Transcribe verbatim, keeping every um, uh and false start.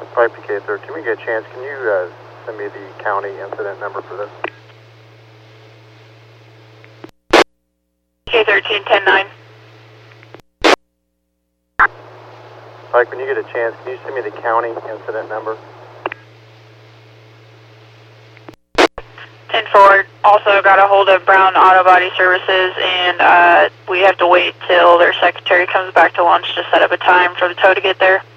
Pipe to K thirteen, we get a chance, can you uh, send me the county incident number for this? K thirteen, ten nine. Mike, when you get a chance, can you send me the county incident number? ten four, also got a hold of Brown Auto Body Services, and uh, we have to wait till their secretary comes back to lunch to set up a time for the tow to get there.